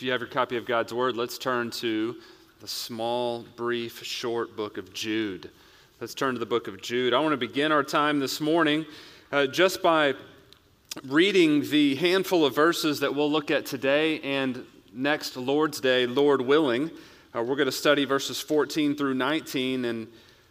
If you have your copy of God's Word, let's turn to the small, brief, short book of Jude. Let's turn to the book of Jude. I want to begin our time this morning just by reading the handful of verses that we'll look at today and next Lord's Day, Lord willing. We're going to study verses 14 through 19 and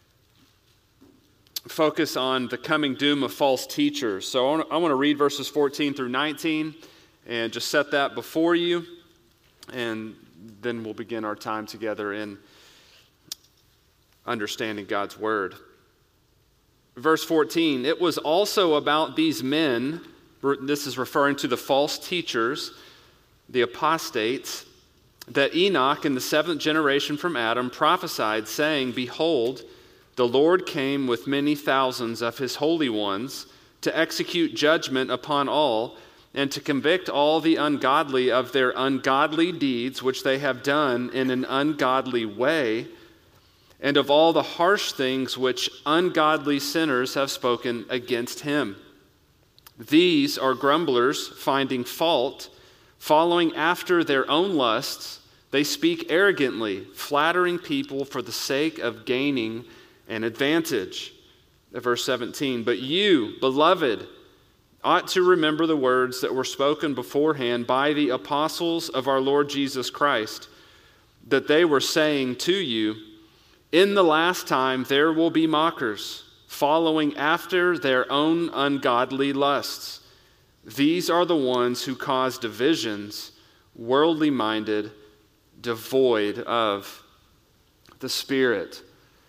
focus on the coming doom of false teachers. So I want to read verses 14 through 19 and just set that before you. And then we'll begin our time together in understanding God's Word. Verse 14, it was also about these men, this is referring to the false teachers, the apostates, that Enoch in the seventh generation from Adam prophesied, saying, Behold, the Lord came with many thousands of his holy ones to execute judgment upon all, and to convict all the ungodly of their ungodly deeds which they have done in an ungodly way, and of all the harsh things which ungodly sinners have spoken against him. These are grumblers, finding fault, following after their own lusts. They speak arrogantly, flattering people for the sake of gaining an advantage. Verse 17, but you, beloved, ought to remember the words that were spoken beforehand by the apostles of our Lord Jesus Christ, that they were saying to you, in the last time there will be mockers, following after their own ungodly lusts. These are the ones who cause divisions, worldly minded, devoid of the Spirit.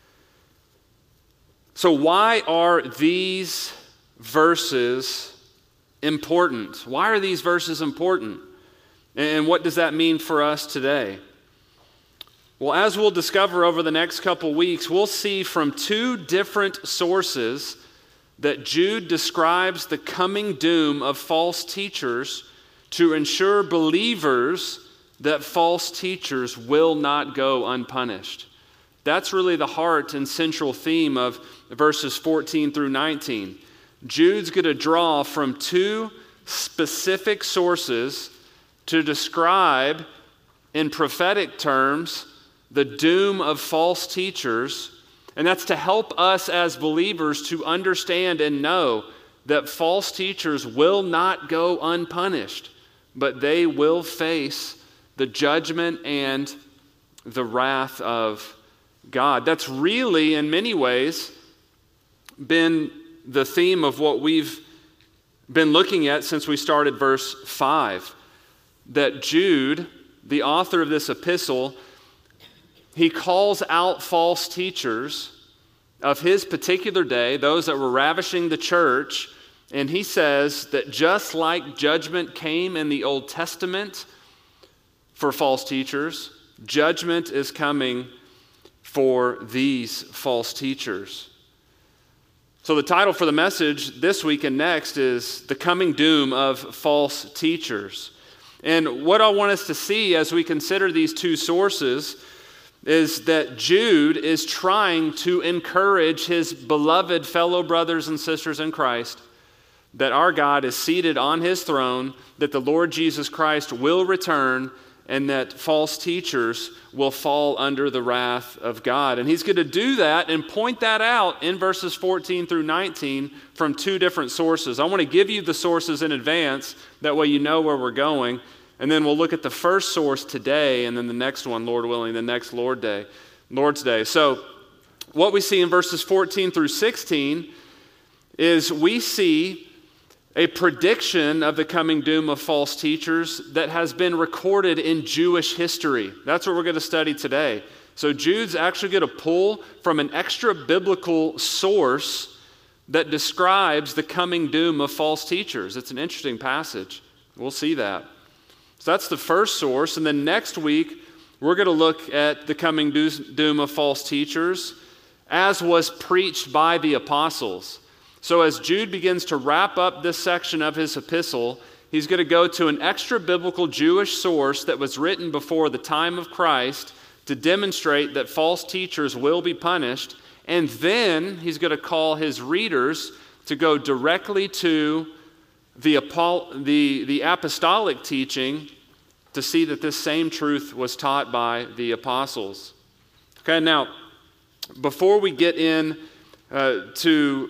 So why are these verses important? Why are these verses important? And what does that mean for us today? Well, as we'll discover over the next couple weeks, we'll see from two different sources that Jude describes the coming doom of false teachers to ensure believers that false teachers will not go unpunished. That's really the heart and central theme of verses 14 through 19. Jude's going to draw from two specific sources to describe in prophetic terms the doom of false teachers, and that's to help us as believers to understand and know that false teachers will not go unpunished, but they will face the judgment and the wrath of God. That's really, in many ways, been the theme of what we've been looking at since we started verse 5. That Jude, the author of this epistle, he calls out false teachers of his particular day, those that were ravishing the church, and he says that just like judgment came in the Old Testament for false teachers, judgment is coming for these false teachers. So the title for the message this week and next is The Coming Doom of False Teachers. And what I want us to see as we consider these two sources is that Jude is trying to encourage his beloved fellow brothers and sisters in Christ that our God is seated on his throne, that the Lord Jesus Christ will return, and that false teachers will fall under the wrath of God. And he's going to do that and point that out in verses 14 through 19 from two different sources. I want to give you the sources in advance, that way you know where we're going. And then we'll look at the first source today, and then the next one, Lord willing, the next Lord's Day. So what we see in verses 14 through 16 is we see a prediction of the coming doom of false teachers that has been recorded in Jewish history. That's what we're going to study today. So Jude's actually going to pull from an extra biblical source that describes the coming doom of false teachers. It's an interesting passage. We'll see that. So that's the first source. And then next week, we're going to look at the coming doom of false teachers as was preached by the apostles. So as Jude begins to wrap up this section of his epistle, he's going to go to an extra biblical Jewish source that was written before the time of Christ to demonstrate that false teachers will be punished. And then he's going to call his readers to go directly to the apostolic teaching to see that this same truth was taught by the apostles. Okay, now, before we get in to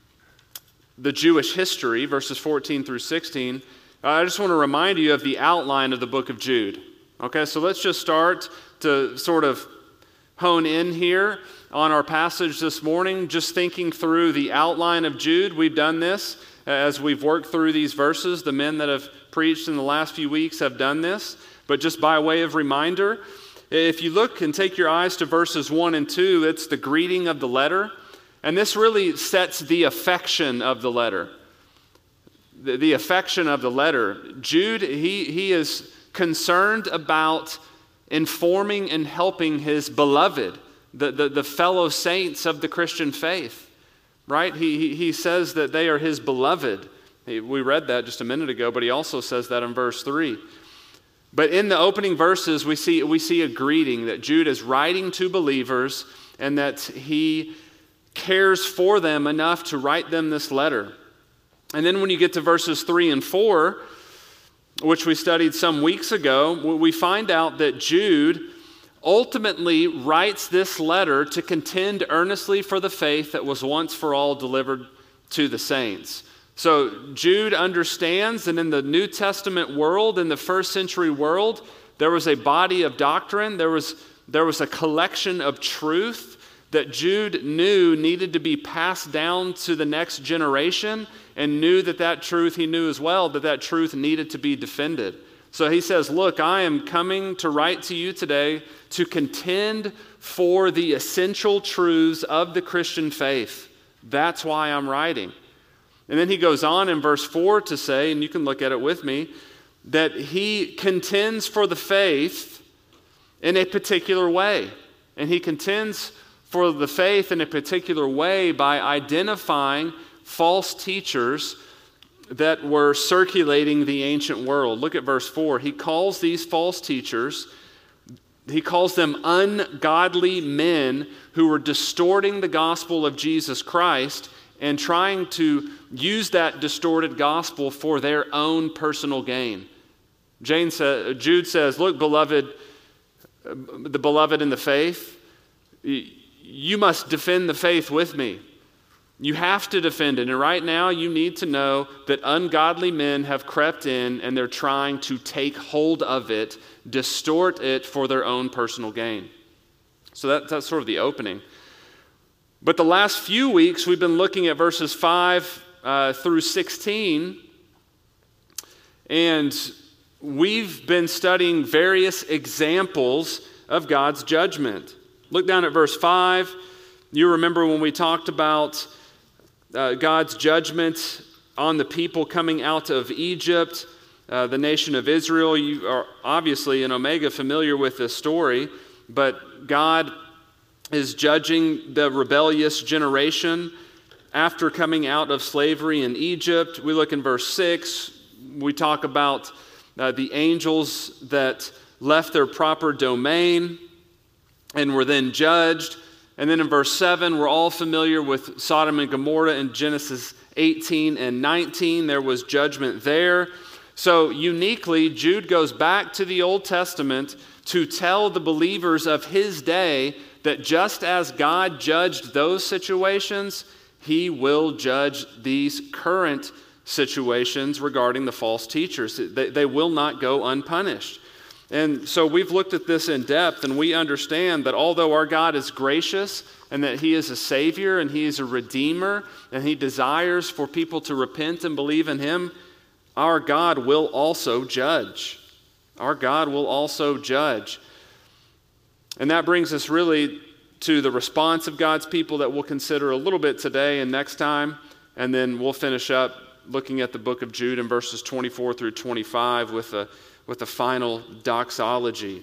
the Jewish history, verses 14 through 16, I just want to remind you of the outline of the book of Jude. Okay, so let's just start to sort of hone in here on our passage this morning, just thinking through the outline of Jude. We've done this as we've worked through these verses. The men that have preached in the last few weeks have done this. But just by way of reminder, if you look and take your eyes to verses 1 and 2, it's the greeting of the letter. And this really sets the affection of the letter. The affection of the letter. Jude, he is concerned about informing and helping his beloved, the fellow saints of the Christian faith, right? He says that they are his beloved. We read that just a minute ago, but he also says that in verse 3. But in the opening verses, we see a greeting that Jude is writing to believers and that he cares for them enough to write them this letter. And then when you get to verses 3 and 4, which we studied some weeks ago, we find out that Jude ultimately writes this letter to contend earnestly for the faith that was once for all delivered to the saints. So Jude understands that in the New Testament world, in the first century world, there was a body of doctrine, there was a collection of truth that Jude knew needed to be passed down to the next generation, and knew that truth, he knew as well that truth needed to be defended. So he says, look, I am coming to write to you today to contend for the essential truths of the Christian faith. That's why I'm writing. And then he goes on in verse 4 to say, and you can look at it with me, that he contends for the faith in a particular way. And he contends for the faith in a particular way by identifying false teachers that were circulating the ancient world. Look at verse 4. He calls these false teachers, he calls them ungodly men who were distorting the gospel of Jesus Christ and trying to use that distorted gospel for their own personal gain. Jude says, look, beloved, the beloved in the faith, you must defend the faith with me. You have to defend it. And right now you need to know that ungodly men have crept in and they're trying to take hold of it, distort it for their own personal gain. So that's sort of the opening. But the last few weeks we've been looking at verses 5 through 16, and we've been studying various examples of God's judgment. Look down at verse 5. You remember when we talked about God's judgment on the people coming out of Egypt, the nation of Israel. You are obviously in Omega familiar with this story, but God is judging the rebellious generation after coming out of slavery in Egypt. We look in verse 6, we talk about the angels that left their proper domain and were then judged. And then in verse 7, we're all familiar with Sodom and Gomorrah in Genesis 18 and 19. There was judgment there. So uniquely, Jude goes back to the Old Testament to tell the believers of his day that just as God judged those situations, he will judge these current situations regarding the false teachers. They will not go unpunished. And so we've looked at this in depth, and we understand that although our God is gracious and that he is a Savior and he is a Redeemer and he desires for people to repent and believe in him, our God will also judge. Our God will also judge. And that brings us really to the response of God's people that we'll consider a little bit today and next time, and then we'll finish up looking at the book of Jude in verses 24 through 25 with the final doxology.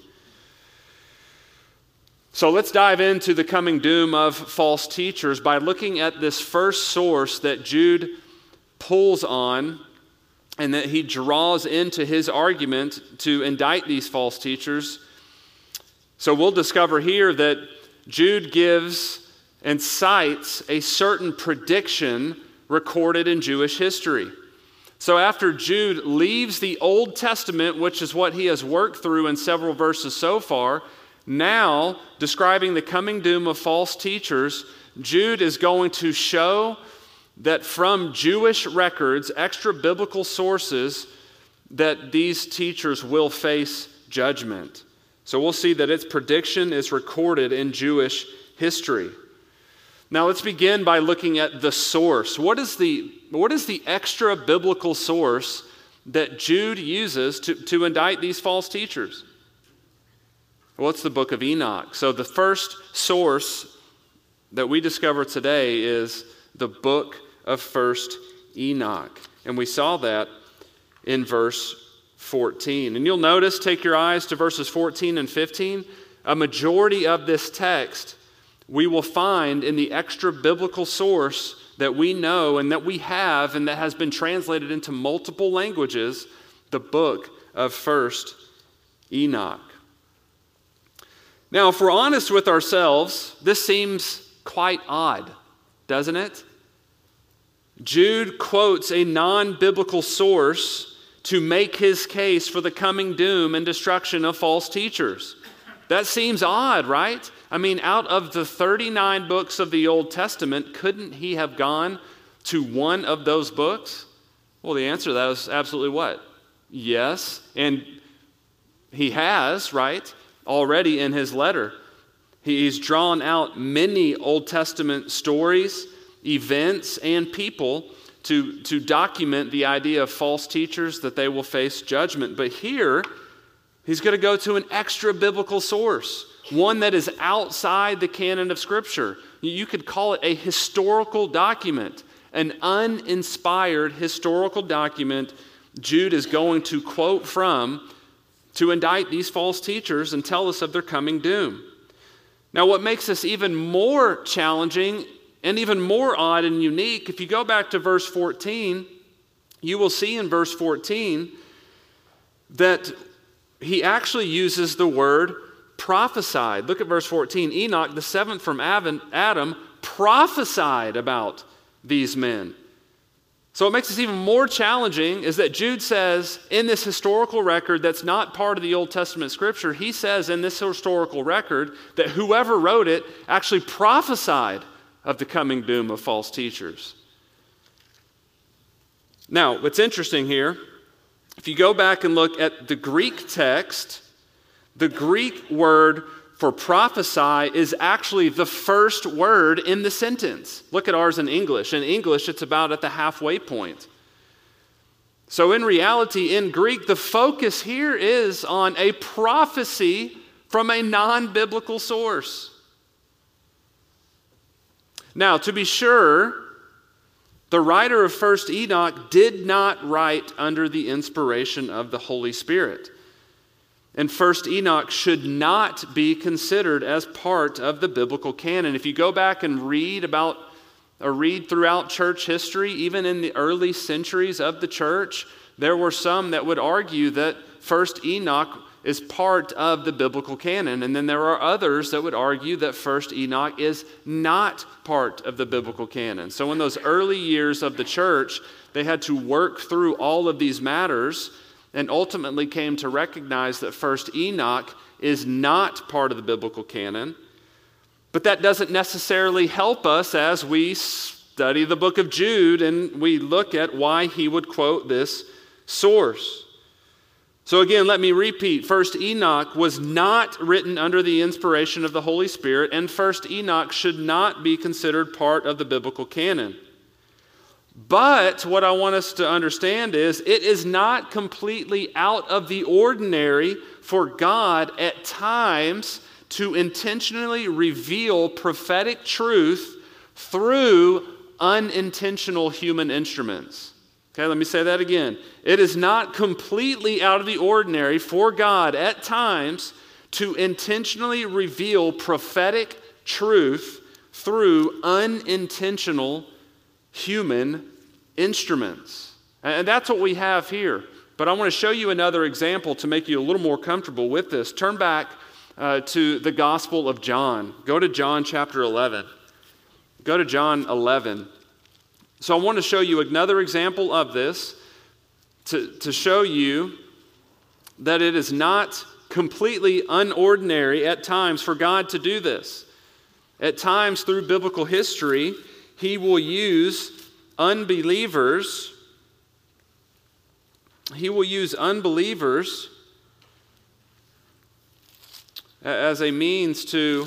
So let's dive into the coming doom of false teachers by looking at this first source that Jude pulls on and that he draws into his argument to indict these false teachers. So we'll discover here that Jude gives and cites a certain prediction recorded in Jewish history. So after Jude leaves the Old Testament, which is what he has worked through in several verses so far, now describing the coming doom of false teachers, Jude is going to show that from Jewish records, extra biblical sources, that these teachers will face judgment. So we'll see that its prediction is recorded in Jewish history. Now let's begin by looking at the source. What is the extra biblical source that Jude uses to indict these false teachers? Well, it's the book of Enoch. So the first source that we discover today is the book of 1 Enoch. And we saw that in verse 14. And you'll notice, take your eyes to verses 14 and 15, a majority of this text we will find in the extra biblical source that we know and that we have and that has been translated into multiple languages, the book of 1 Enoch. Now, if we're honest with ourselves, this seems quite odd, doesn't it? Jude quotes a non-biblical source to make his case for the coming doom and destruction of false teachers. That seems odd, right? I mean, out of the 39 books of the Old Testament, couldn't he have gone to one of those books? Well, the answer to that is absolutely what? Yes, and he has, right, already in his letter. He's drawn out many Old Testament stories, events, and people to document the idea of false teachers, that they will face judgment. But here, he's going to go to an extra biblical source, one that is outside the canon of Scripture. You could call it a historical document, an uninspired historical document Jude is going to quote from to indict these false teachers and tell us of their coming doom. Now, what makes this even more challenging and even more odd and unique, if you go back to verse 14, you will see in verse 14 that he actually uses the word prophesied. Look at verse 14. Enoch, the seventh from Adam, prophesied about these men. So what makes this even more challenging is that Jude says in this historical record that's not part of the Old Testament Scripture, he says in this historical record that whoever wrote it actually prophesied of the coming doom of false teachers. Now, what's interesting here, if you go back and look at the Greek text, the Greek word for prophesy is actually the first word in the sentence. Look at ours in English. In English, it's about at the halfway point. So in reality, in Greek, the focus here is on a prophecy from a non-biblical source. Now, to be sure, the writer of 1 Enoch did not write under the inspiration of the Holy Spirit. And 1 Enoch should not be considered as part of the biblical canon. If you go back and read throughout church history, even in the early centuries of the church, there were some that would argue that 1 Enoch is part of the biblical canon. And then there are others that would argue that 1 Enoch is not part of the biblical canon. So in those early years of the church, they had to work through all of these matters and ultimately came to recognize that 1 Enoch is not part of the biblical canon. But that doesn't necessarily help us as we study the book of Jude and we look at why he would quote this source. So again, let me repeat. 1 Enoch was not written under the inspiration of the Holy Spirit, and 1 Enoch should not be considered part of the biblical canon. But what I want us to understand is it is not completely out of the ordinary for God at times to intentionally reveal prophetic truth through unintentional human instruments. Okay, let me say that again. It is not completely out of the ordinary for God at times to intentionally reveal prophetic truth through unintentional human instruments. And that's what we have here. But I want to show you another example to make you a little more comfortable with this. Turn back to the Gospel of John. Go to John chapter 11. Go to John 11. So I want to show you another example of this, to show you that it is not completely unordinary at times for God to do this. At times through biblical history, he will use unbelievers. He will use unbelievers as a means to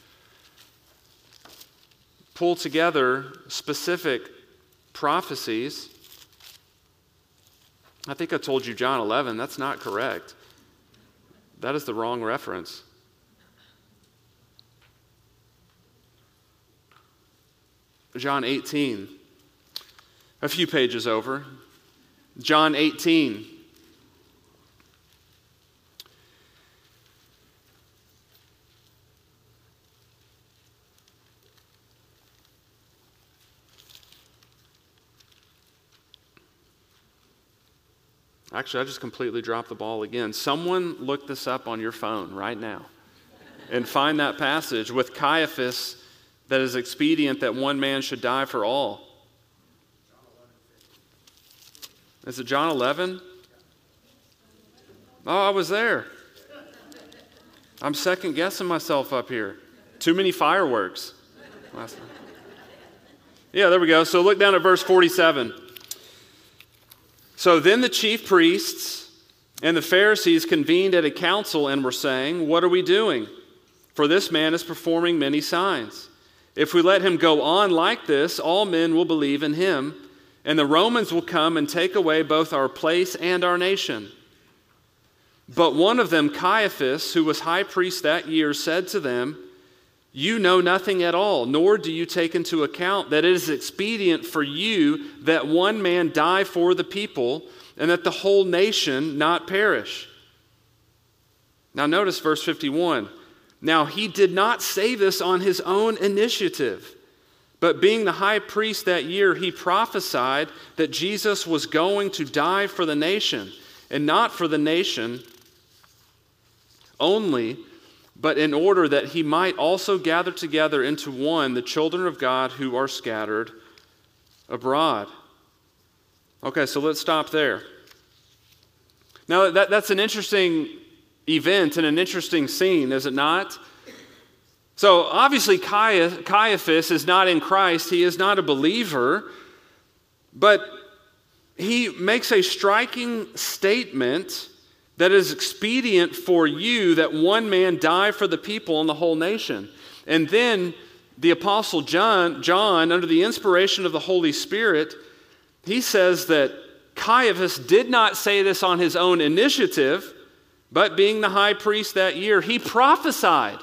pull together specific prophecies. I think I told you John 11. That's not correct. That is the wrong reference. John 18. A few pages over. John 18. Actually, I just completely dropped the ball again. Someone look this up on your phone right now and find that passage with Caiaphas that is expedient that one man should die for all. Is it John 11? Oh, I was there. I'm second guessing myself up here. Too many fireworks. Yeah, there we go. So look down at verse 47. So then the chief priests and the Pharisees convened at a council and were saying, "What are we doing? For this man is performing many signs. If we let him go on like this, all men will believe in him, and the Romans will come and take away both our place and our nation." But one of them, Caiaphas, who was high priest that year, said to them, "You know nothing at all, nor do you take into account that it is expedient for you that one man die for the people, and that the whole nation not perish." Now notice verse 51. Now he did not say this on his own initiative, but being the high priest that year, he prophesied that Jesus was going to die for the nation, and not for the nation only, but in order that he might also gather together into one the children of God who are scattered abroad. Okay, so let's stop there. Now, that's an interesting event and an interesting scene, is it not? So, obviously, Caiaphas is not in Christ. He is not a believer, but he makes a striking statement that it is expedient for you that one man die for the people and the whole nation. And then the Apostle John, under the inspiration of the Holy Spirit, he says that Caiaphas did not say this on his own initiative, but being the high priest that year, he prophesied.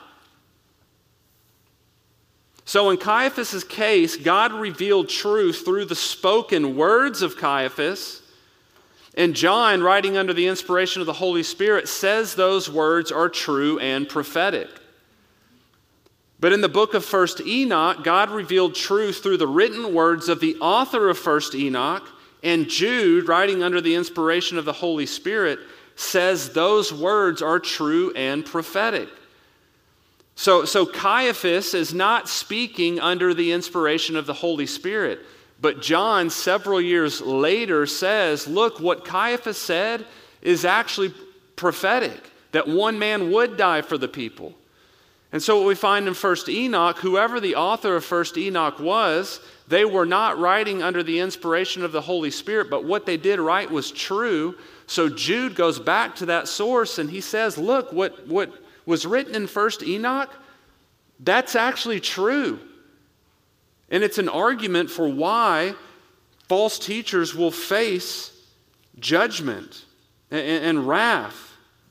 So in Caiaphas' case, God revealed truth through the spoken words of Caiaphas. And John, writing under the inspiration of the Holy Spirit, says those words are true and prophetic. But in the book of 1 Enoch, God revealed truth through the written words of the author of 1 Enoch, and Jude, writing under the inspiration of the Holy Spirit, says those words are true and prophetic. So Caiaphas is not speaking under the inspiration of the Holy Spirit. But John, several years later, says, look, what Caiaphas said is actually prophetic, that one man would die for the people. And so what we find in 1 Enoch, whoever the author of 1 Enoch was, they were not writing under the inspiration of the Holy Spirit, but what they did write was true. So Jude goes back to that source and he says, look, what was written in 1 Enoch, that's actually true. And it's an argument for why false teachers will face judgment and wrath.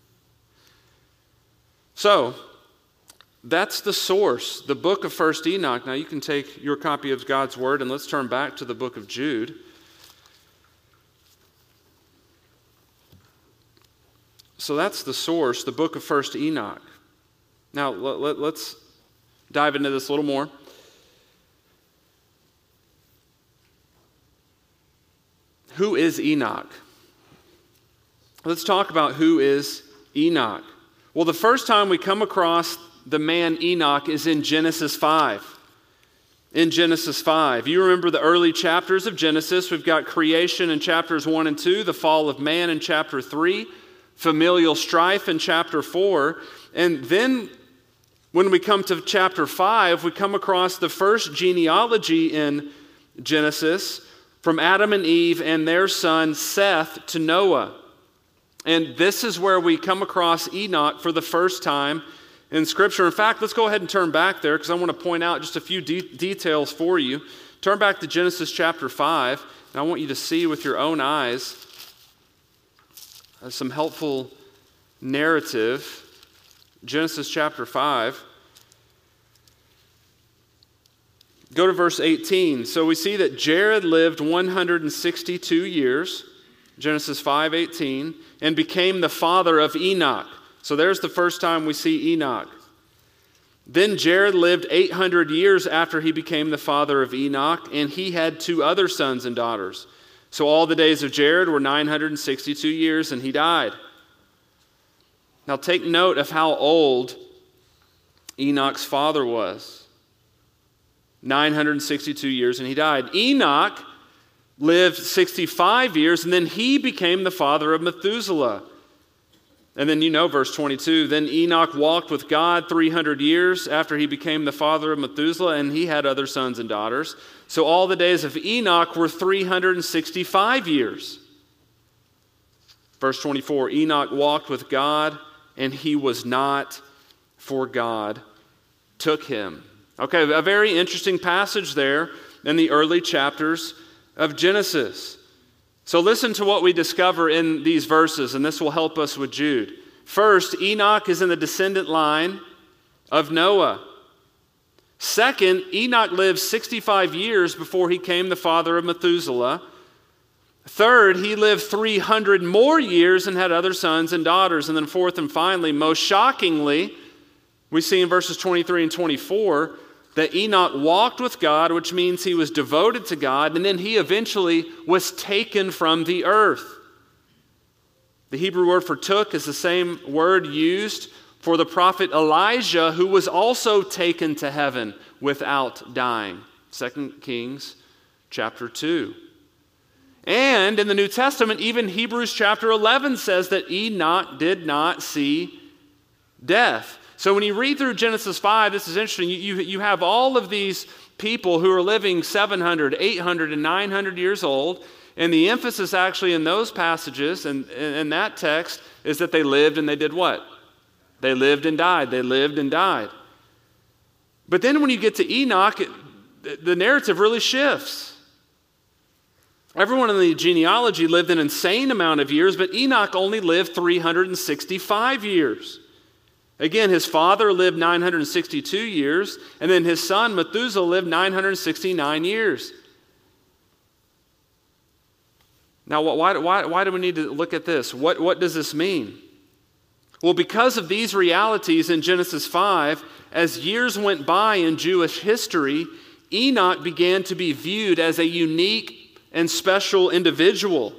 So, that's the source, the book of 1 Enoch. Now you can take your copy of God's Word and let's turn back to the book of Jude. So that's the source, the book of 1 Enoch. Now let's dive into this a little more. Who is Enoch? Let's talk about who is Enoch. Well, the first time we come across the man Enoch is in Genesis 5. in Genesis 5. You remember the early chapters of Genesis. We've got creation in chapters 1 and 2, the fall of man in chapter 3, familial strife in chapter 4. And then when we come to chapter 5, we come across the first genealogy in Genesis from Adam and Eve and their son Seth to Noah. And this is where we come across Enoch for the first time in Scripture. In fact, let's go ahead and turn back there because I want to point out just a few details for you. Turn back to Genesis chapter 5, and I want you to see with your own eyes some helpful narrative. Genesis chapter 5. Go to verse 18. So we see that Jared lived 162 years, Genesis 5:18, and became the father of Enoch. So there's the first time we see Enoch. Then Jared lived 800 years after he became the father of Enoch, and he had 2 other sons and daughters. So all the days of Jared were 962 years, and he died. Now take note of how old Enoch's father was. 962 years, and he died. Enoch lived 65 years, and then he became the father of Methuselah. And then you know verse 22, then Enoch walked with God 300 years after he became the father of Methuselah, and he had other sons and daughters. So all the days of Enoch were 365 years. Verse 24, Enoch walked with God, and he was not, for God took him. Okay, a very interesting passage there in the early chapters of Genesis. So listen to what we discover in these verses, and this will help us with Jude. First, Enoch is in the descendant line of Noah. Second, Enoch lived 65 years before he became the father of Methuselah. Third, he lived 300 more years and had other sons and daughters. And then fourth and finally, most shockingly, we see in verses 23 and 24 that Enoch walked with God, which means he was devoted to God, and then he eventually was taken from the earth. The Hebrew word for took is the same word used for the prophet Elijah, who was also taken to heaven without dying. 2 Kings chapter 2. And in the New Testament, even Hebrews chapter 11 says that Enoch did not see death. So when you read through Genesis 5, this is interesting. You have all of these people who are living 700, 800, and 900 years old. And the emphasis actually in those passages and in that text is that they lived and they did what? They lived and died. They lived and died. But then when you get to Enoch, the narrative really shifts. Everyone in the genealogy lived an insane amount of years, but Enoch only lived 365 years. Again, his father lived 962 years, and then his son Methuselah lived 969 years. Now, why do we need to look at this? What does this mean? Well, because of these realities in Genesis 5, as years went by in Jewish history, Enoch began to be viewed as a unique and special individual.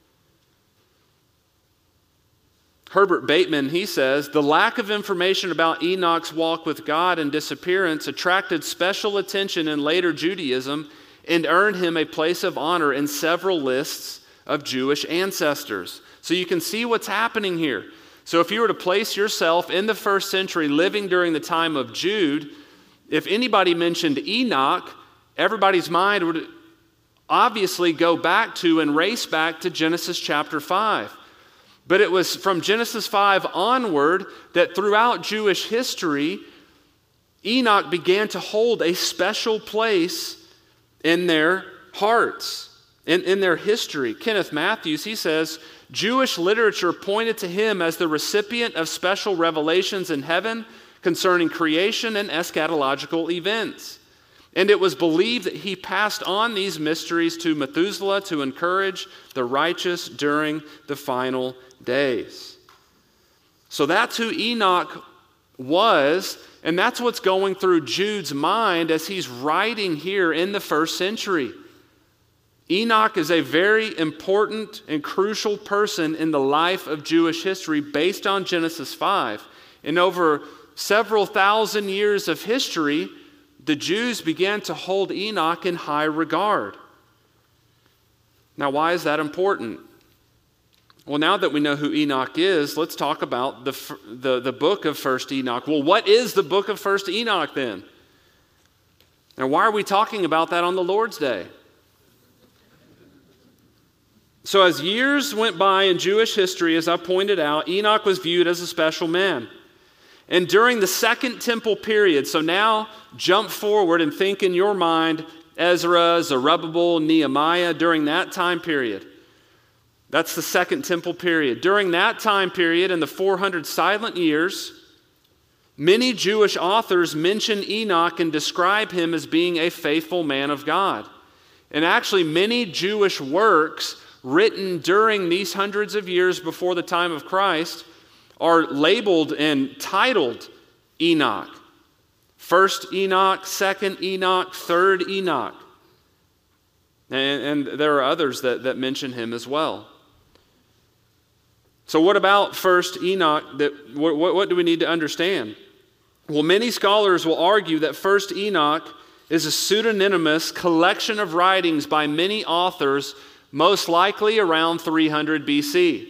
Herbert Bateman, he says, the lack of information about Enoch's walk with God and disappearance attracted special attention in later Judaism and earned him a place of honor in several lists of Jewish ancestors. So you can see what's happening here. So if you were to place yourself in the first century living during the time of Jude, if anybody mentioned Enoch, everybody's mind would obviously go back to and race back to Genesis chapter 5. But it was from Genesis 5 onward that throughout Jewish history, Enoch began to hold a special place in their hearts, in their history. Kenneth Matthews, he says, Jewish literature pointed to him as the recipient of special revelations in heaven concerning creation and eschatological events. And it was believed that he passed on these mysteries to Methuselah to encourage the righteous during the final days. So that's who Enoch was, and that's what's going through Jude's mind as he's writing here in the first century. Enoch is a very important and crucial person in the life of Jewish history based on Genesis 5. And over several thousand years of history, the Jews began to hold Enoch in high regard. Now, why is that important? Well, now that we know who Enoch is, let's talk about the book of 1 Enoch. Well, what is the book of 1 Enoch then? Now, why are we talking about that on the Lord's Day? So as years went by in Jewish history, as I pointed out, Enoch was viewed as a special man. And during the Second Temple period, so now jump forward and think in your mind Ezra, Zerubbabel, Nehemiah, during that time period. That's the Second Temple period. During that time period, in the 400 silent years, many Jewish authors mention Enoch and describe him as being a faithful man of God. And actually, many Jewish works written during these hundreds of years before the time of Christ are labeled and titled Enoch. First Enoch, Second Enoch, Third Enoch. And there are others that mention him as well. So what about First Enoch? What do we need to understand? Well, many scholars will argue that First Enoch is a pseudonymous collection of writings by many authors, most likely around 300 BC.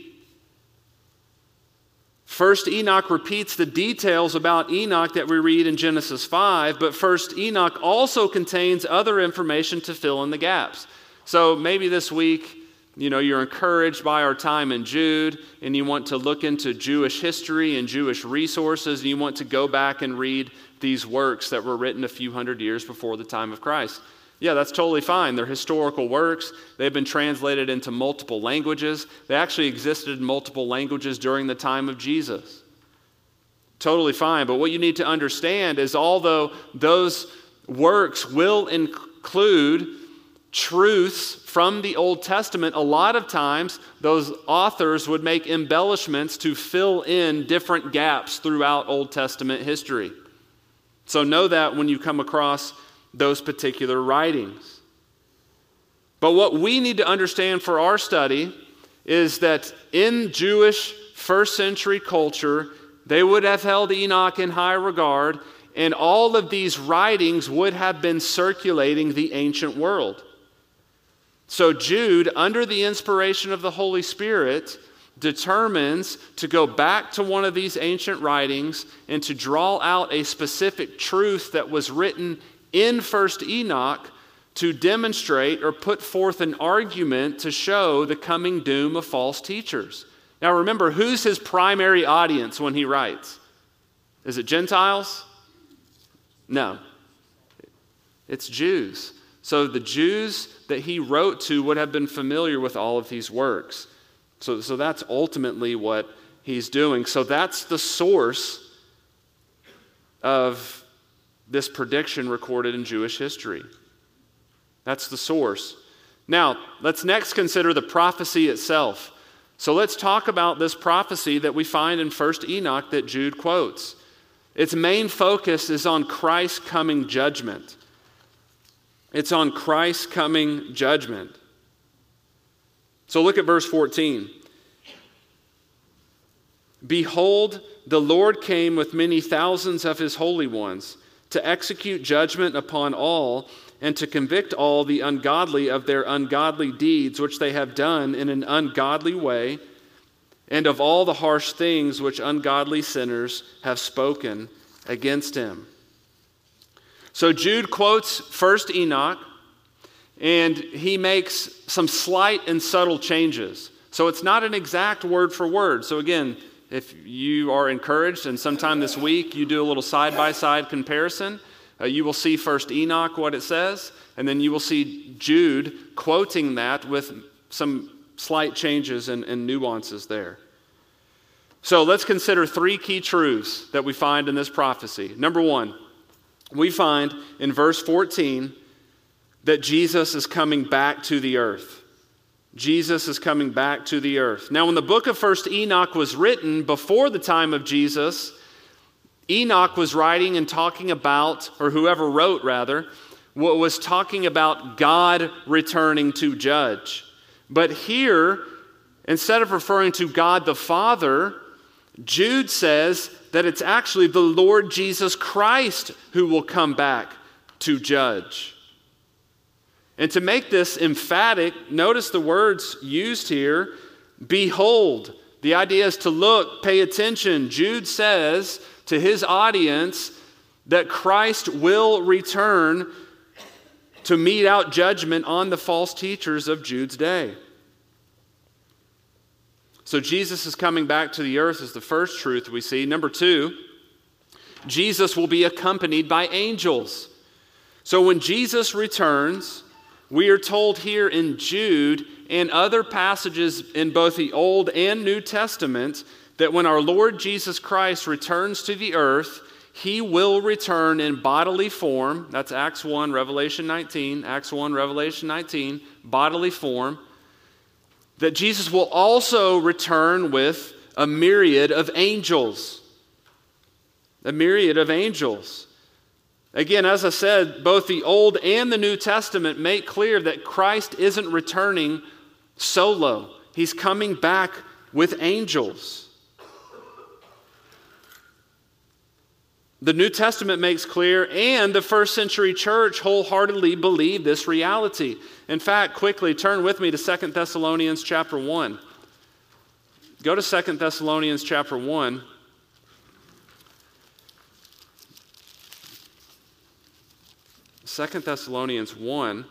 First Enoch repeats the details about Enoch that we read in Genesis 5, but First Enoch also contains other information to fill in the gaps. So maybe this week, you're encouraged by our time in Jude, and you want to look into Jewish history and Jewish resources, and you want to go back and read these works that were written a few hundred years before the time of Christ. Yeah, that's totally fine. They're historical works. They've been translated into multiple languages. They actually existed in multiple languages during the time of Jesus. Totally fine. But what you need to understand is, although those works will include truths from the Old Testament, a lot of times those authors would make embellishments to fill in different gaps throughout Old Testament history. So know that when you come across those particular writings. But what we need to understand for our study is that in Jewish first century culture, they would have held Enoch in high regard, and all of these writings would have been circulating the ancient world. So Jude, under the inspiration of the Holy Spirit, determines to go back to one of these ancient writings and to draw out a specific truth that was written in First Enoch to demonstrate or put forth an argument to show the coming doom of false teachers. Now remember, who's his primary audience when he writes? Is it Gentiles? No. It's Jews. So the Jews that he wrote to would have been familiar with all of these works. So that's ultimately what he's doing. So that's the source of this prediction recorded in Jewish history. That's the source. Now, let's next consider the prophecy itself. So let's talk about this prophecy that we find in 1 Enoch that Jude quotes. Its main focus is on Christ's coming judgment. It's on Christ's coming judgment. So look at verse 14. Behold, the Lord came with many thousands of his holy ones to execute judgment upon all and to convict all the ungodly of their ungodly deeds which they have done in an ungodly way, and of all the harsh things which ungodly sinners have spoken against him. So Jude quotes 1 Enoch, and he makes some slight and subtle changes. So it's not an exact word for word. So again, if you are encouraged and sometime this week you do a little side-by-side comparison, you will see 1 Enoch, what it says, and then you will see Jude quoting that with some slight changes and nuances there. So let's consider three key truths that we find in this prophecy. Number one, we find in verse 14 that Jesus is coming back to the earth. Jesus is coming back to the earth. Now, when the book of 1 Enoch was written before the time of Jesus, Enoch was writing and talking about, or whoever wrote rather, was talking about God returning to judge. But here, instead of referring to God the Father, Jude says that it's actually the Lord Jesus Christ who will come back to judge. And to make this emphatic, notice the words used here, behold. The idea is to look, pay attention. Jude says to his audience that Christ will return to mete out judgment on the false teachers of Jude's day. So Jesus is coming back to the earth is the first truth we see. Number two, Jesus will be accompanied by angels. So when Jesus returns, we are told here in Jude and other passages in both the Old and New Testament that when our Lord Jesus Christ returns to the earth, he will return in bodily form. That's Acts 1, Revelation 19. Acts 1, Revelation 19, bodily form. That Jesus will also return with a myriad of angels. A myriad of angels. Again, as I said, both the Old and the New Testament make clear that Christ isn't returning solo. He's coming back with angels. The New Testament makes clear, and the first century church wholeheartedly believed this reality. In fact, quickly turn with me to 2 Thessalonians chapter 1. Go to 2 Thessalonians chapter 1. Second Thessalonians 1.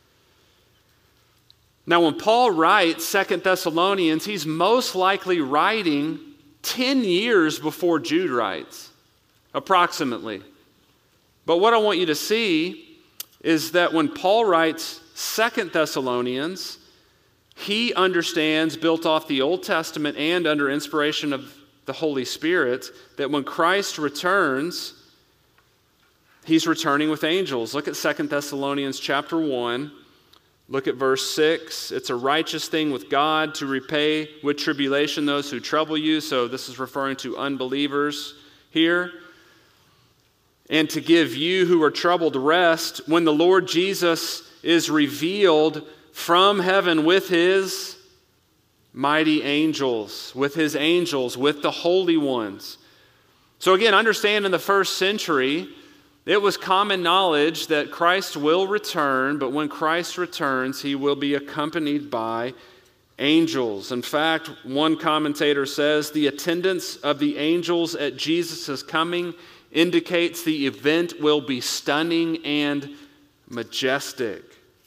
Now, when Paul writes 2 Thessalonians, he's most likely writing 10 years before Jude writes, approximately. But what I want you to see is that when Paul writes 2 Thessalonians, he understands, built off the Old Testament and under inspiration of the Holy Spirit, that when Christ returns, he's returning with angels. Look at 2 Thessalonians chapter 1. Look at verse 6. It's a righteous thing with God to repay with tribulation those who trouble you. So this is referring to unbelievers here. And to give you who are troubled rest when the Lord Jesus is revealed from heaven with his mighty angels, with the holy ones. So again, understand in the first century, it was common knowledge that Christ will return, but when Christ returns, he will be accompanied by angels. In fact, one commentator says the attendance of the angels at Jesus' coming indicates the event will be stunning and majestic.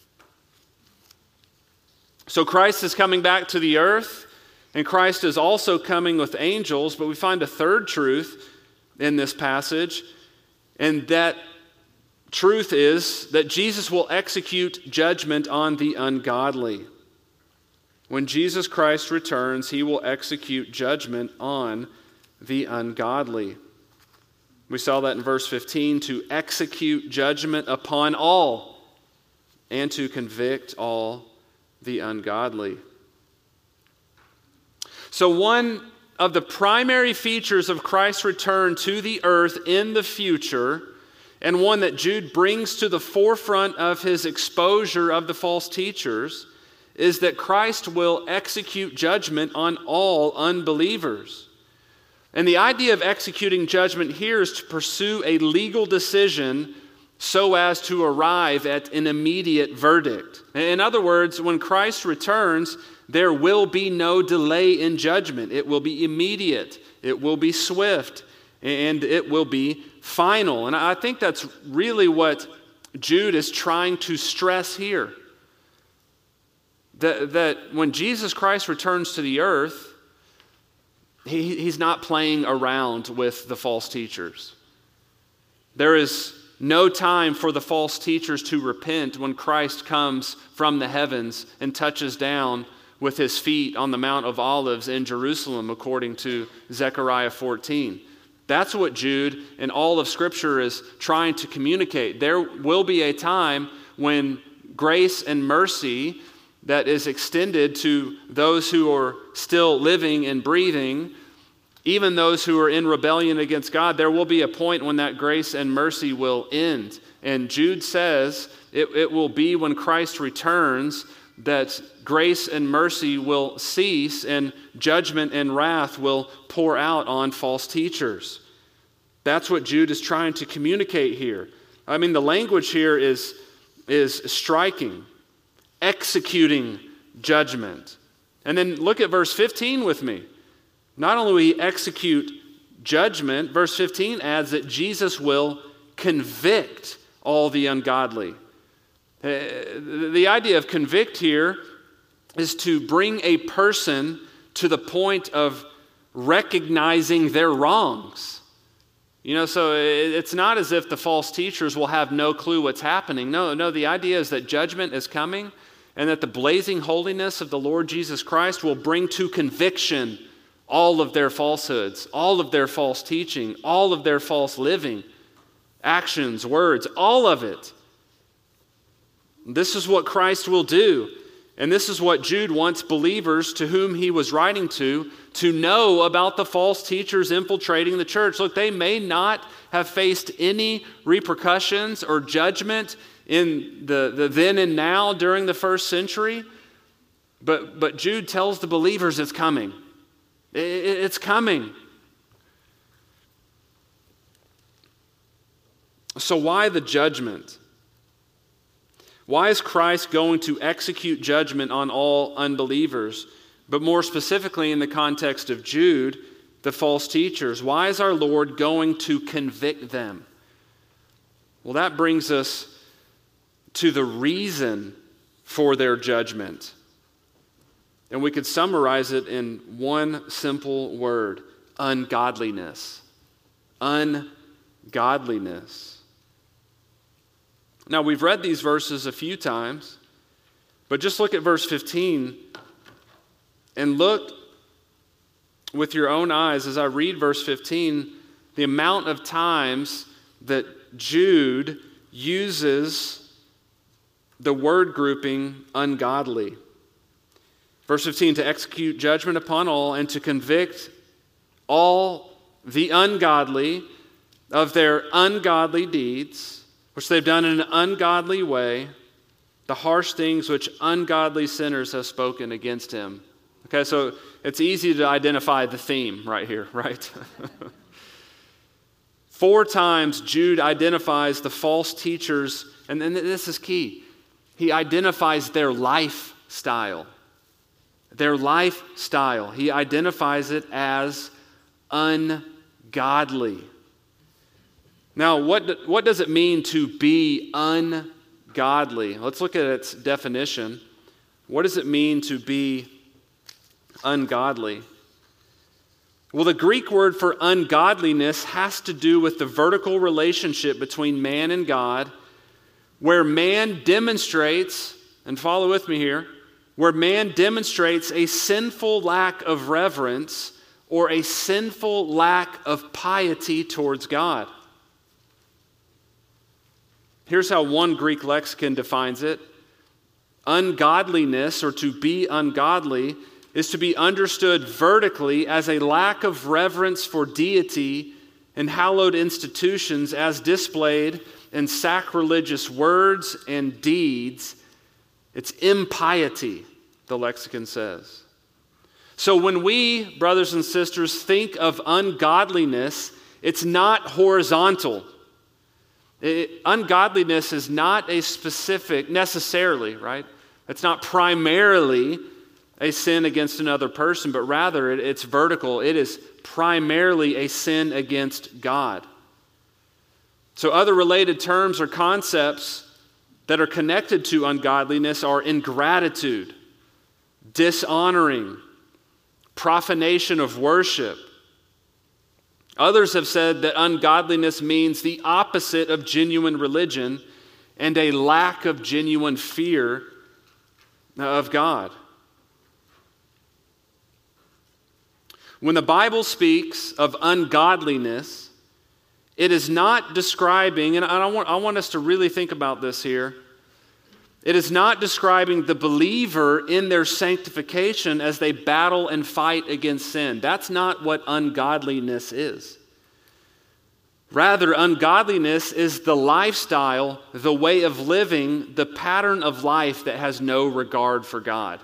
So Christ is coming back to the earth, and Christ is also coming with angels, but we find a third truth in this passage. And that truth is that Jesus will execute judgment on the ungodly. When Jesus Christ returns, he will execute judgment on the ungodly. We saw that in verse 15, to execute judgment upon all and to convict all the ungodly. So one of the primary features of Christ's return to the earth in the future, and one that Jude brings to the forefront of his exposure of the false teachers, is that Christ will execute judgment on all unbelievers. And the idea of executing judgment here is to pursue a legal decision so as to arrive at an immediate verdict. In other words, when Christ returns, there will be no delay in judgment. It will be immediate, it will be swift, and it will be final. And I think that's really what Jude is trying to stress here. That when Jesus Christ returns to the earth, he's not playing around with the false teachers. There is no time for the false teachers to repent when Christ comes from the heavens and touches down with his feet on the Mount of Olives in Jerusalem, according to Zechariah 14. That's what Jude and all of Scripture is trying to communicate. There will be a time when grace and mercy that is extended to those who are still living and breathing, even those who are in rebellion against God. There will be a point when that grace and mercy will end. And Jude says it will be when Christ returns that grace and mercy will cease and judgment and wrath will pour out on false teachers. That's what Jude is trying to communicate here. I mean, the language here is striking, executing judgment. And then look at verse 15 with me. Not only will he execute judgment, verse 15 adds that Jesus will convict all the ungodly. The idea of convict here is to bring a person to the point of recognizing their wrongs. So it's not as if the false teachers will have no clue what's happening. No, the idea is that judgment is coming and that the blazing holiness of the Lord Jesus Christ will bring to conviction all of their falsehoods, all of their false teaching, all of their false living, actions, words, all of it. This is what Christ will do. And this is what Jude wants believers to whom he was writing to know about the false teachers infiltrating the church. Look, they may not have faced any repercussions or judgment in the then and now during the first century, but Jude tells the believers it's coming. It's coming. So why the judgment? Why is Christ going to execute judgment on all unbelievers? But more specifically in the context of Jude, the false teachers, why is our Lord going to convict them? Well, that brings us to the reason for their judgment. And we could summarize it in one simple word: ungodliness. Ungodliness. Now, we've read these verses a few times, but just look at verse 15 and look with your own eyes as I read verse 15, the amount of times that Jude uses the word grouping ungodly. Verse 15, to execute judgment upon all and to convict all the ungodly of their ungodly deeds, which they've done in an ungodly way, the harsh things which ungodly sinners have spoken against him. Okay, so it's easy to identify the theme right here, right? 4 times Jude identifies the false teachers, and then this is key. He identifies their lifestyle. Their lifestyle. He identifies it as ungodly. Now, what does it mean to be ungodly? Let's look at its definition. What does it mean to be ungodly? Well, the Greek word for ungodliness has to do with the vertical relationship between man and God, where man demonstrates, and follow with me here, where man demonstrates a sinful lack of reverence or a sinful lack of piety towards God. Here's how one Greek lexicon defines it. Ungodliness, or to be ungodly, is to be understood vertically as a lack of reverence for deity and hallowed institutions as displayed in sacrilegious words and deeds. It's impiety, the lexicon says. So when we, brothers and sisters, think of ungodliness, it's not horizontal. Ungodliness is not a specific, necessarily, right? It's not primarily a sin against another person, but rather it's vertical. It is primarily a sin against God. So other related terms or concepts that are connected to ungodliness are ingratitude, dishonoring, profanation of worship. Others have said that ungodliness means the opposite of genuine religion and a lack of genuine fear of God. When the Bible speaks of ungodliness, it is not describing, and I want us to really think about this here, it is not describing the believer in their sanctification as they battle and fight against sin. That's not what ungodliness is. Rather, ungodliness is the lifestyle, the way of living, the pattern of life that has no regard for God.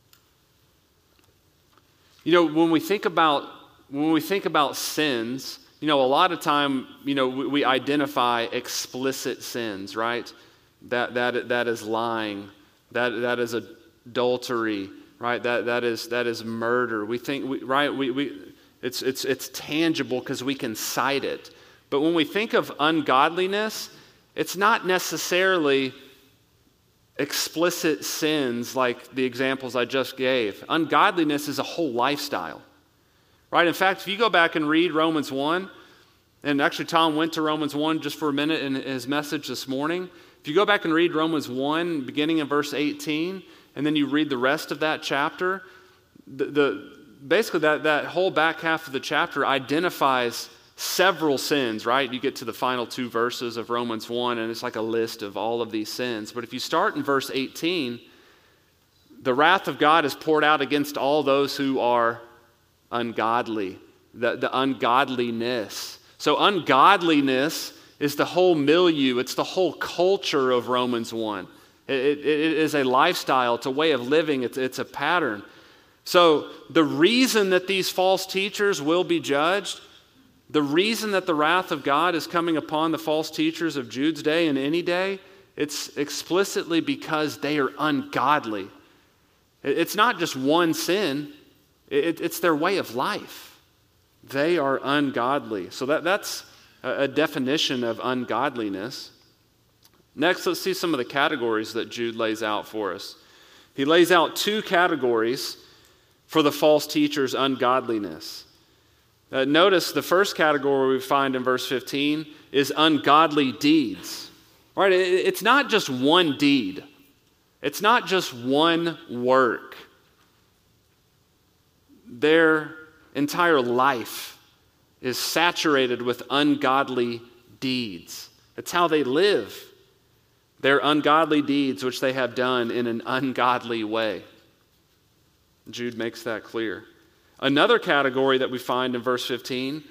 You know, when we think about sins, a lot of time, we identify explicit sins, right? That is lying, that is adultery, right? That is murder. We think, right? It's tangible because we can cite it. But when we think of ungodliness, it's not necessarily explicit sins like the examples I just gave. Ungodliness is a whole lifestyle, right? In fact, if you go back and read Romans 1, and actually Tom went to Romans 1 just for a minute in his message this morning. If you go back and read Romans 1, beginning in verse 18, and then you read the rest of that chapter, basically that whole back half of the chapter identifies several sins, right? You get to the final 2 verses of Romans 1, and it's like a list of all of these sins. But if you start in verse 18, the wrath of God is poured out against all those who are ungodly, the ungodliness. So ungodliness is the whole milieu, it's the whole culture of Romans 1. It is a lifestyle, it's a way of living, it's a pattern. So the reason that these false teachers will be judged, the reason that the wrath of God is coming upon the false teachers of Jude's day and any day, it's explicitly because they are ungodly. It's not just one sin, it's their way of life. They are ungodly. So that's a definition of ungodliness. Next, let's see some of the categories that Jude lays out for us. He lays out 2 categories for the false teacher's ungodliness. Notice the first category we find in verse 15 is ungodly deeds. Right? It's not just one deed. It's not just one work. Their entire life is saturated with ungodly deeds. It's how they live. Their ungodly deeds which they have done in an ungodly way. Jude makes that clear. Another category that we find in verse 15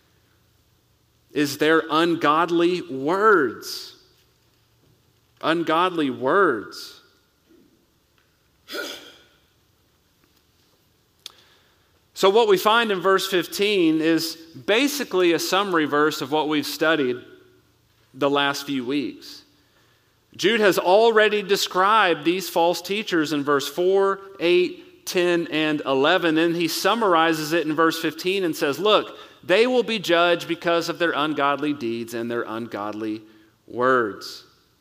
is their ungodly words. Ungodly words. So what we find in verse 15 is basically a summary verse of what we've studied the last few weeks. Jude has already described these false teachers in verse 4, 8, 10, and 11, and he summarizes it in verse 15 and says, look, they will be judged because of their ungodly deeds and their ungodly words.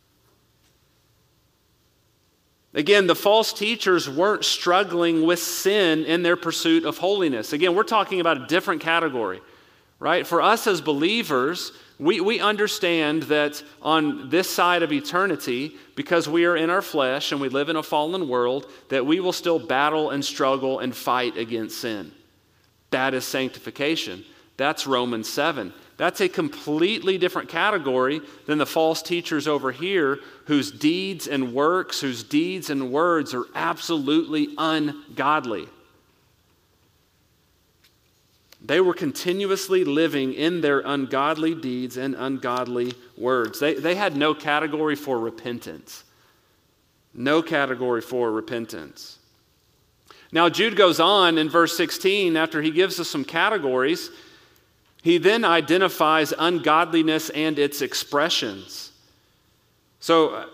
Again, the false teachers weren't struggling with sin in their pursuit of holiness. Again, we're talking about a different category, right? For us as believers, we understand that on this side of eternity, because we are in our flesh and we live in a fallen world, that we will still battle and struggle and fight against sin. That is sanctification. That's Romans 7. That's a completely different category than the false teachers over here whose deeds and works, whose deeds and words are absolutely ungodly. They were continuously living in their ungodly deeds and ungodly words. They had no category for repentance. No category for repentance. Now, Jude goes on in verse 16, after he gives us some categories, he then identifies ungodliness and its expressions. So,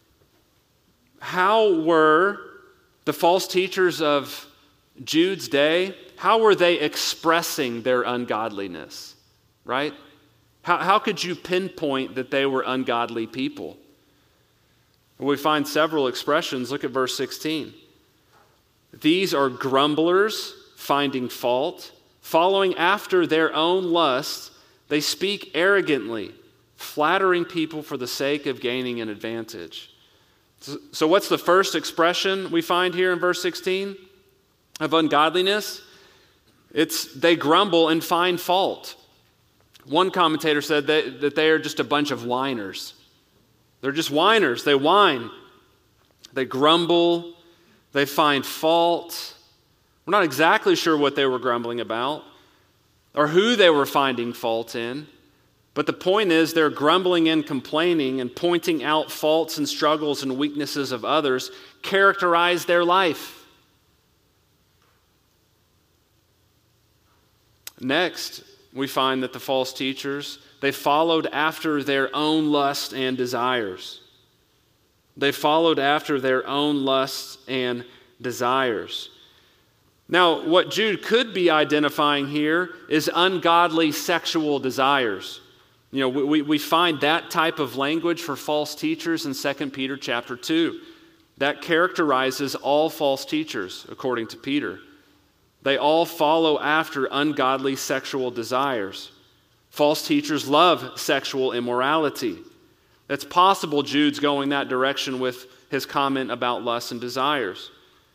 how were the false teachers of Jude's day, how were they expressing their ungodliness, right? How could you pinpoint that they were ungodly people? Well, we find several expressions. Look at verse 16. These are grumblers, finding fault, following after their own lusts. They speak arrogantly, flattering people for the sake of gaining an advantage. So what's the first expression we find here in verse 16 of ungodliness? It's they grumble and find fault. One commentator said that they are just a bunch of whiners. They're just whiners. They whine. They grumble. They find fault. We're not exactly sure what they were grumbling about or who they were finding fault in. But the point is they're grumbling and complaining and pointing out faults and struggles and weaknesses of others characterize their life. Next, we find that the false teachers, they followed after their own lusts and desires. They followed after their own lusts and desires. Now, what Jude could be identifying here is ungodly sexual desires. You know, we find that type of language for false teachers in 2 Peter chapter 2. That characterizes all false teachers, according to Peter. They all follow after ungodly sexual desires. False teachers love sexual immorality. It's possible Jude's going that direction with his comment about lusts and desires.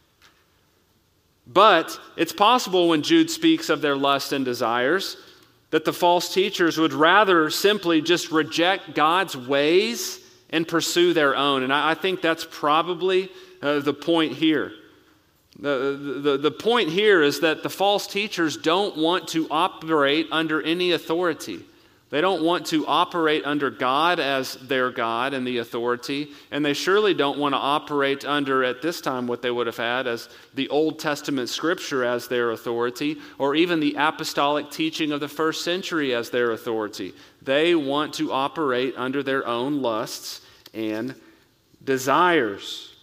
But it's possible when Jude speaks of their lust and desires that the false teachers would rather simply just reject God's ways and pursue their own. And I think that's probably the point here. The point here is that the false teachers don't want to operate under any authority. They don't want to operate under God as their God and the authority, and they surely don't want to operate under, at this time, what they would have had as the Old Testament Scripture as their authority, or even the apostolic teaching of the first century as their authority. They want to operate under their own lusts and desires.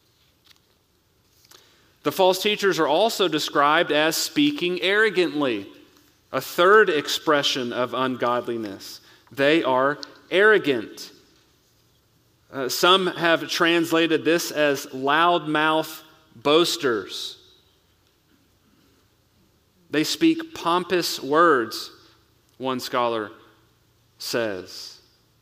The false teachers are also described as speaking arrogantly. A third expression of ungodliness. They are arrogant. Some have translated this as loudmouth boasters. They speak pompous words, one scholar says.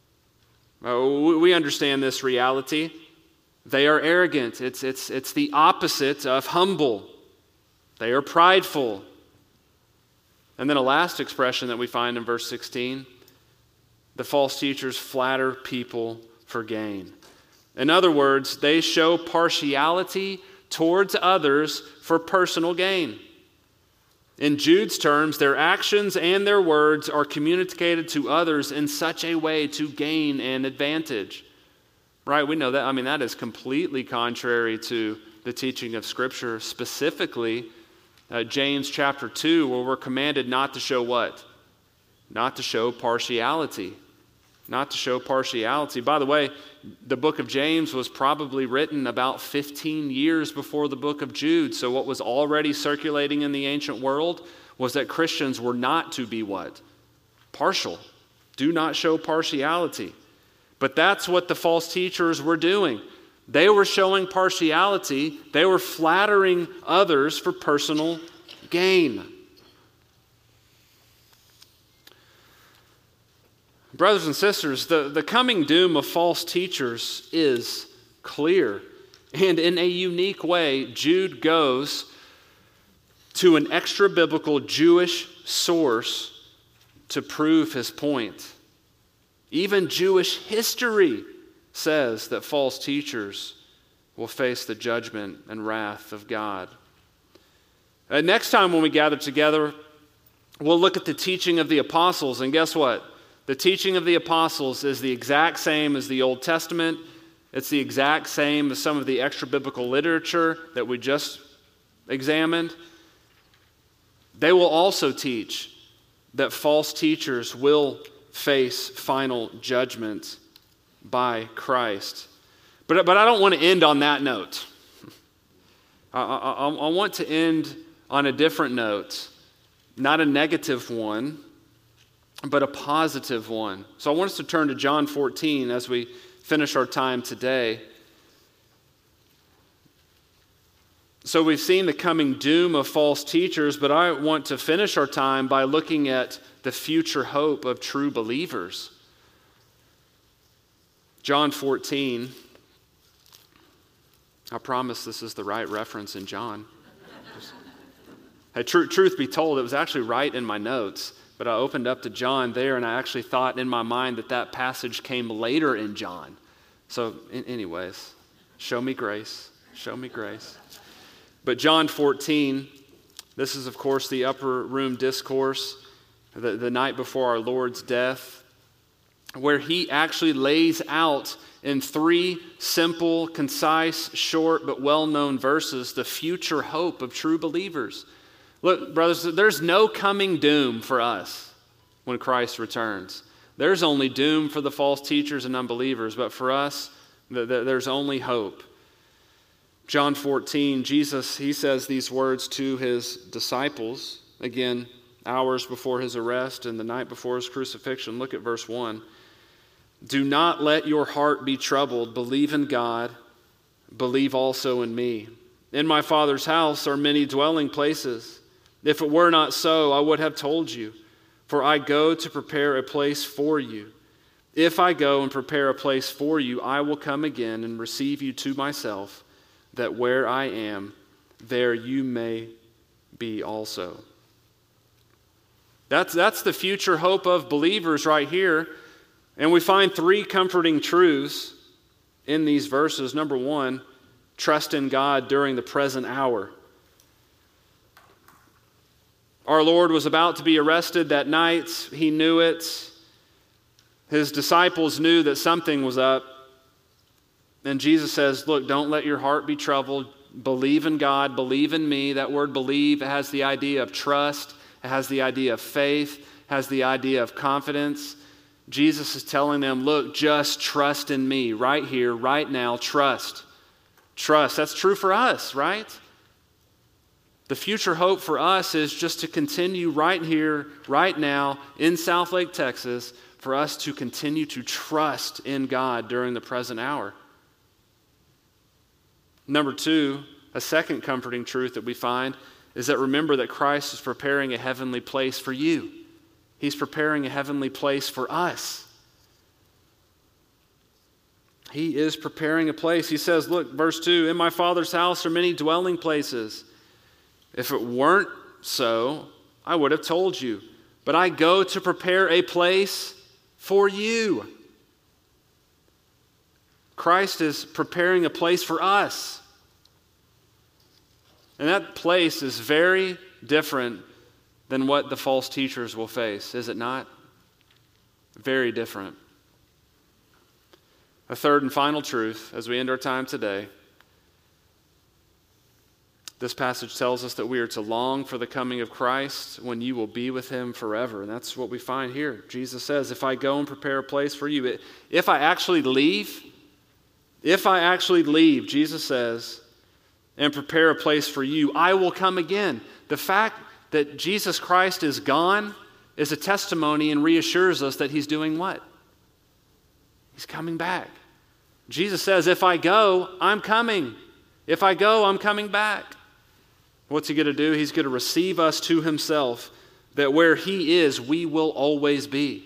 We understand this reality. They are arrogant. It's the opposite of humble. They are prideful. And then a last expression that we find in verse 16, the false teachers flatter people for gain. In other words, they show partiality towards others for personal gain. In Jude's terms, their actions and their words are communicated to others in such a way to gain an advantage. Right, we know that. I mean, that is completely contrary to the teaching of Scripture, specifically James chapter 2, where we're commanded not to show what? Not to show partiality. Not to show partiality. By the way, the book of James was probably written about 15 years before the book of Jude. So what was already circulating in the ancient world was that Christians were not to be what? Partial. Do not show partiality. But that's what the false teachers were doing. They were showing partiality. They were flattering others for personal gain. Brothers and sisters, the coming doom of false teachers is clear. And in a unique way, Jude goes to an extra-biblical Jewish source to prove his point. Even Jewish history says that false teachers will face the judgment and wrath of God. Next time when we gather together, we'll look at the teaching of the apostles. And guess what? The teaching of the apostles is the exact same as the Old Testament. It's the exact same as some of the extra-biblical literature that we just examined. They will also teach that false teachers will face final judgment by Christ. But I don't want to end on that note. I want to end on a different note, not a negative one, but a positive one. So I want us to turn to John 14 as we finish our time today. So we've seen the coming doom of false teachers, but I want to finish our time by looking at the future hope of true believers. John 14. I promise this is the right reference in John. Hey, truth be told, it was actually right in my notes, but I opened up to John there, and I actually thought in my mind that passage came later in John. So anyways, show me grace. Show me grace. But John 14, this is, of course, the upper room discourse, the night before our Lord's death, where he actually lays out in 3 simple, concise, short, but well-known verses the future hope of true believers. Look, brothers, there's no coming doom for us. when Christ returns. There's only doom for the false teachers and unbelievers, but for us, there's only hope. John 14, Jesus, he says these words to his disciples, again, hours before his arrest and the night before his crucifixion. Look at verse 1. Do not let your heart be troubled. Believe in God. Believe also in me. In my Father's house are many dwelling places. If it were not so, I would have told you. For I go to prepare a place for you. If I go and prepare a place for you, I will come again and receive you to myself, that where I am, there you may be also. That's the future hope of believers right here. And we find three comforting truths in these verses. Number one, trust in God during the present hour. Our Lord was about to be arrested that night. He knew it. His disciples knew that something was up. And Jesus says, look, don't let your heart be troubled. Believe in God. Believe in me. That word believe has the idea of trust. It has the idea of faith. Has the idea of confidence. Jesus is telling them, look, just trust in me right here, right now. Trust. Trust. That's true for us, right? The future hope for us is just to continue right here, right now, in Southlake, Texas, for us to continue to trust in God during the present hour. Number two, a second comforting truth that we find is that remember that Christ is preparing a heavenly place for you. He's preparing a heavenly place for us. He is preparing a place. He says, look, verse 2, in my Father's house are many dwelling places. If it weren't so, I would have told you. But I go to prepare a place for you. Christ is preparing a place for us. And that place is very different than what the false teachers will face, is it not? Very different. A third and final truth as we end our time today. This passage tells us that we are to long for the coming of Christ when you will be with him forever. And that's what we find here. Jesus says, if I go and prepare a place for you, if I actually leave, Jesus says, and prepare a place for you, I will come again. The fact that Jesus Christ is gone is a testimony and reassures us that he's doing what? He's coming back. Jesus says, if I go, I'm coming. If I go, I'm coming back. What's he going to do? He's going to receive us to himself, that where he is, we will always be.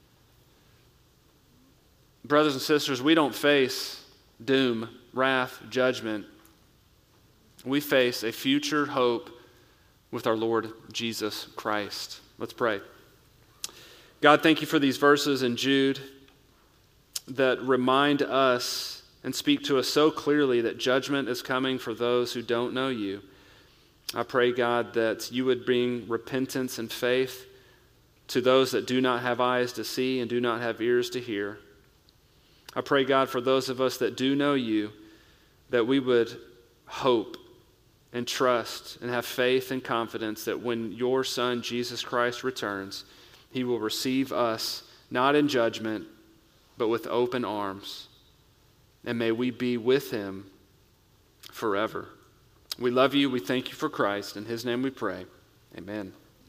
Brothers and sisters, we don't face doom, wrath, judgment. We face a future hope with our Lord Jesus Christ. Let's pray. God, thank you for these verses in Jude that remind us and speak to us so clearly that judgment is coming for those who don't know you. I pray, God, that you would bring repentance and faith to those that do not have eyes to see and do not have ears to hear. I pray, God, for those of us that do know you, that we would hope and trust and have faith and confidence that when your Son, Jesus Christ, returns, he will receive us not in judgment, but with open arms. And may we be with him forever. We love you. We thank you for Christ. In his name we pray. Amen.